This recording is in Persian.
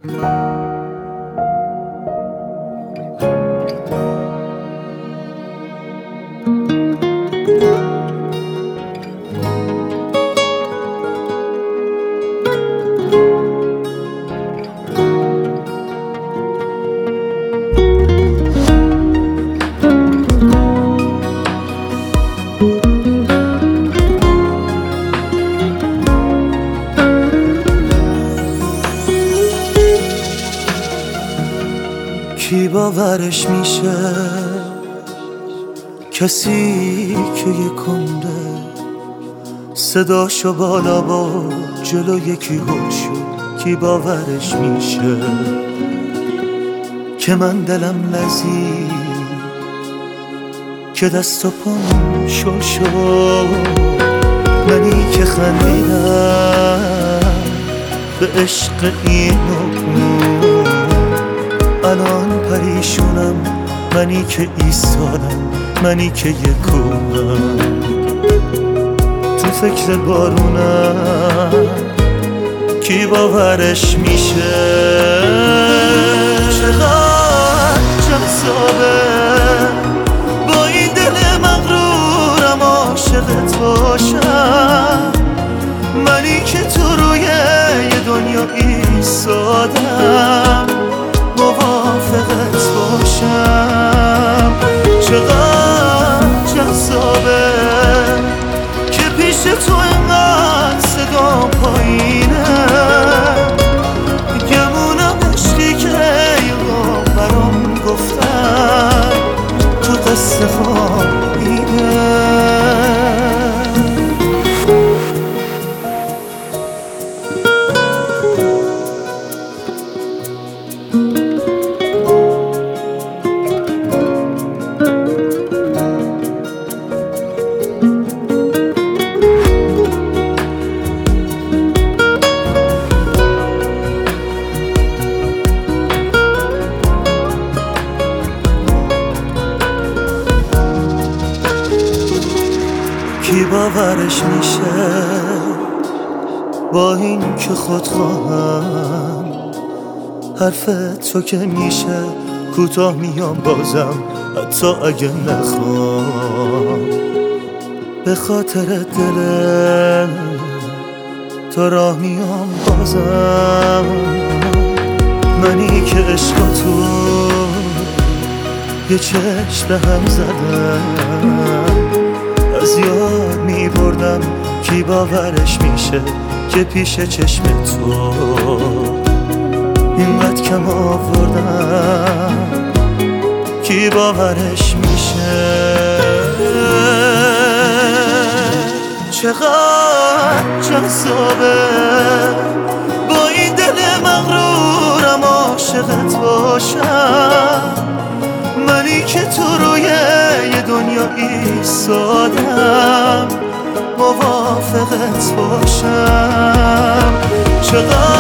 کی باورش میشه کسی که یک عمره صداشو بالا با جلو یکی هل شد؟ کی باورش میشه که من دلم لرزید که دست و پام شل شد؟ منی که خندیدم به عشق این الان پریشونم، منی که ایستادم، منی که یکونم تو فکر بارونم. کی باورش میشه چقدر جذابه با این دل مغرورم عاشقت باشم، منی که تو روی یه دنیا ایستادم موافقت باشم. چقدر جذابه که پیش تو اینقدر صدا پایینه، گمونم عشقی که یه برام گفتن تو قصه خوابیده. کی باورش میشه با این که خودخواهم حرف تو که میشه کوتاه میام بازم حتی اگه نخوام، به خاطر دل تو راه میام بازم. منی که عشق تو یه چشم به هم زدم از یاد میبردم. کی باورش میشه که پیش چشم تو اینقدر کم آوردم؟ کی باورش میشه چقدر جذابه با این دل مغرورم عاشقت باشم، منی که تو روی یه دنیا ایستادم موافقت باشم. چقدر